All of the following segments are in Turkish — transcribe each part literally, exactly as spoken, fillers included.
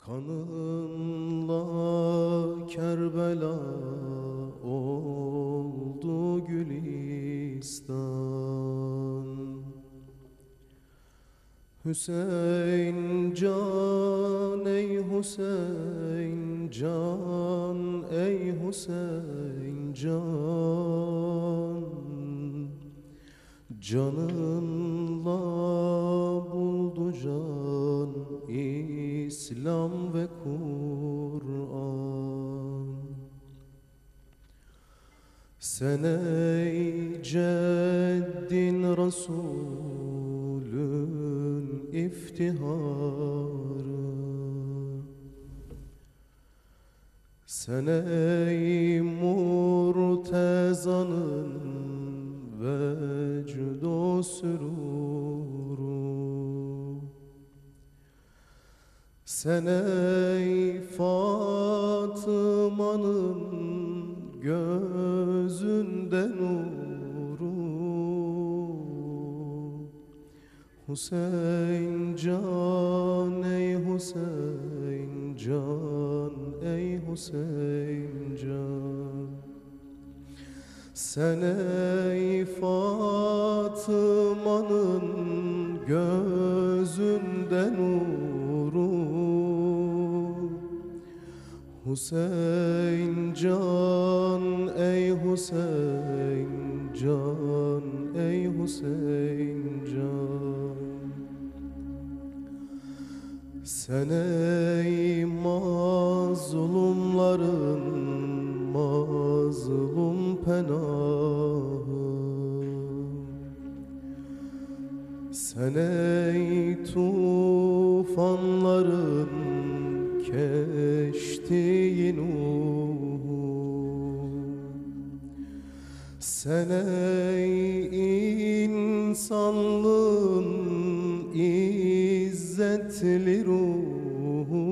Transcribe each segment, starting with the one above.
Kanınla Kerbela oldu gülistan. Hüseyin can ey Hüseyin can ey Hüseyin can, canınla buldu can İslam ve Kur'an. Sen ey ceddin Resulün iftiharı, sen ey Murteza'nın vecd-o süruru, sen ey Fatıma'nın gözünde nuru, Hüseyin can ey Hüseyin can ey Hüseyin can. Sen ey Fatıma'nın gözünde nuru, Hüseyin can ey Hüseyin can ey Hüseyin can. Sen ey mazlumların mazlum penahı, sen ey tufanların keştiği Nuh'u, sen ey insanlığın izzetli ruhu,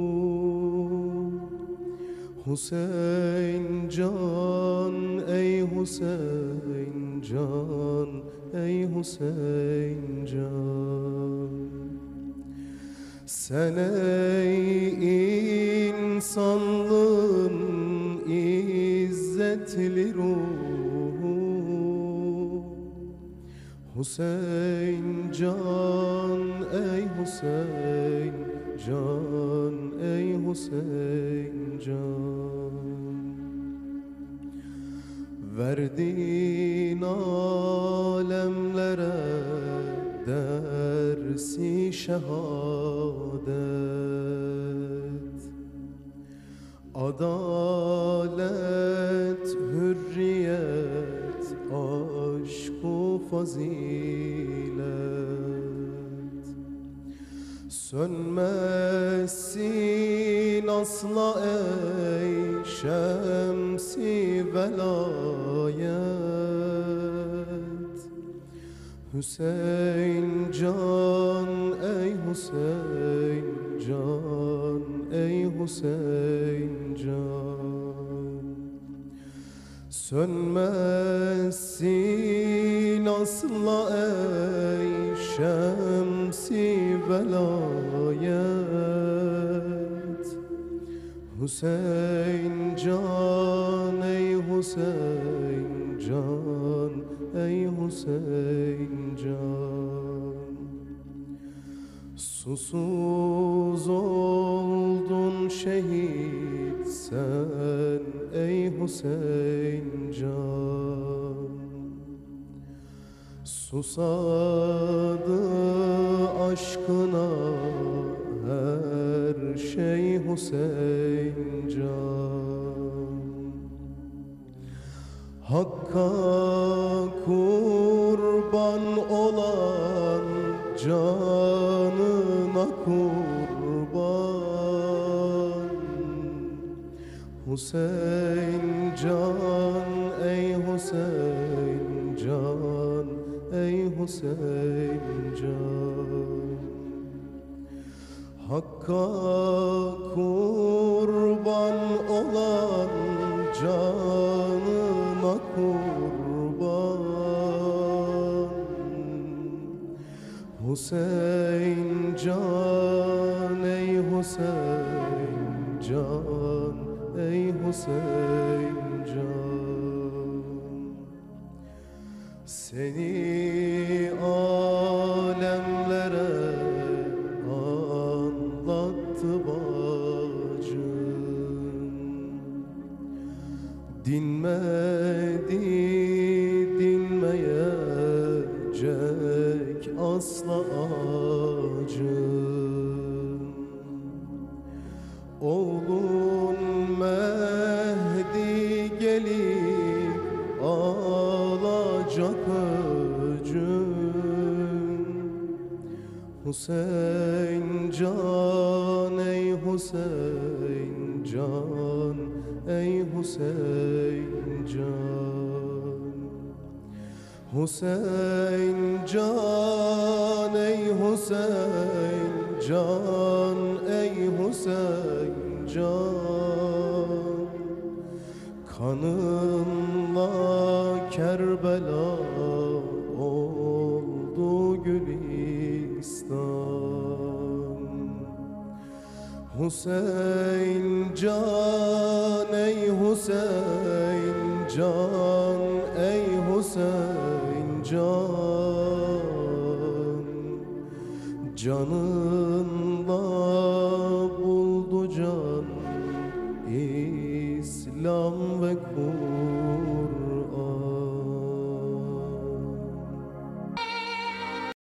Hüseyin can ey Hüseyin can ey Hüseyin can. Sen ey insanlığın izzetli ruhu, Hüseyin can ey Hüseyin can ey Hüseyin can. Verdin alemlere dersi şehadet, adalet, hürriyet, aşk-ı fazilet. Sönmezsin asla ey şems-i velayet, Hüseyin can ey Hüseyin can ey Hüseyin can. Sönmezsin asla ey şems-i velayet, Hüseyin can ey Hüseyin can ey Hüseyin can. Susuz oldun şehit sen ey Hüseyin can, susadı aşkına her şey Hüseyin can. Hakka kurban olan canına kurban, Hüseyin can ey Hüseyin can ey Hüseyin can. Hakka kurban olan canına kurban, Hüseyin can ey Hüseyin can, ey Hüseyin can. Seni alemlere anlattı bacım, dinmedi, dinmeyecek asla acım. Oğlun Mehdi gelip alacak öcüm. Hüseyin can, ey Hüseyin can, ey Hüseyin can. Hüseyin can, ey Hüseyin can, ey Hüseyin can. Kanınla Kerbela oldu Gülistan. Hüseyin can, ey Hüseyin can, ey Hüseyin can. Canın